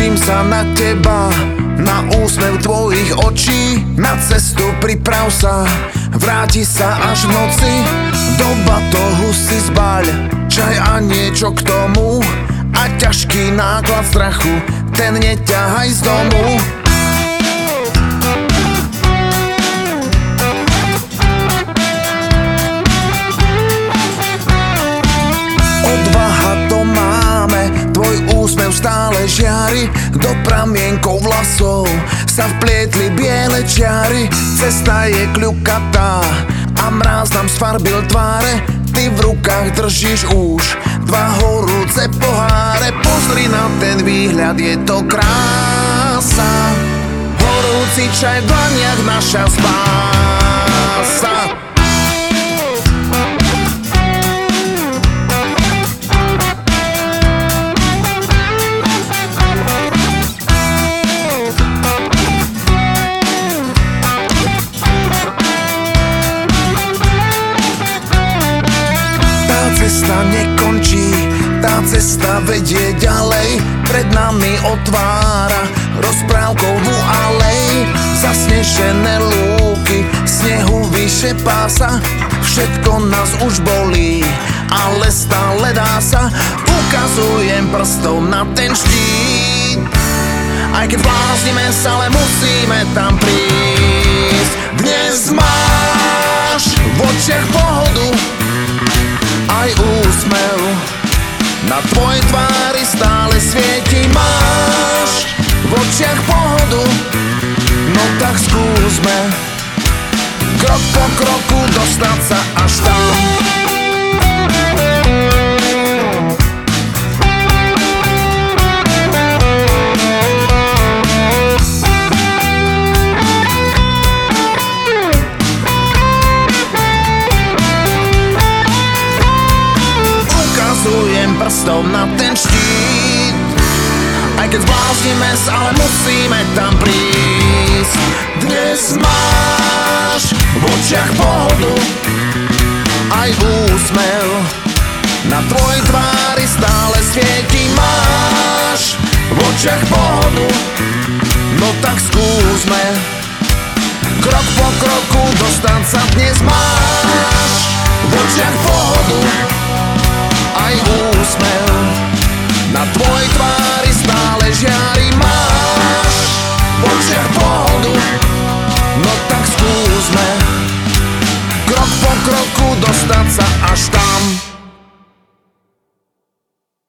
Teším sa na teba, na úsmev tvojich očí. Na cestu priprav sa, vráti sa až v noci. Do batohu si zbaľ čaj a niečo k tomu, a ťažký náklad strachu, ten neťahaj z domu. Odvaha to máme, tvoj úsmev stále žiari. Do pramienkov vlasov sa vplietli biele čiary. Cesta je kľukatá a mráz nám sfarbil tváre. Ty v rukách držíš už dva horúce poháre. Pozri na ten výhľad, je to krása. Horúci čaj v dlaniach, naša spása. Cesta nekončí, tá cesta vedie ďalej. Pred nami otvára rozprávkovú alej. Zasnešené lúky, snehu vyše pása. Všetko nás už bolí, ale stále dá sa. Ukazujem prstom na ten štít. Aj keď zbláznime sa, ale musíme tam prísť. Dnes máš v očiach pohodu, aj úsmev na tvojej tvári stále svieti. Máš v očiach pohodu, no tak skúsme krok po kroku dostať sa až tam. Prstom na ten štít. Aj keď zbláznime sa, ale musíme tam prísť. Dnes máš v očiach pohodu, aj úsmev na tvojej tvári stále svieti. Máš v očiach pohodu, no tak skúsme krok po kroku dostať sa. Dnes máš v očiach pohodu, aj úsmev na tvojej tvári stále žiari. Máš v očiach pohodu, no tak skúsme krok po kroku dostať sa až tam.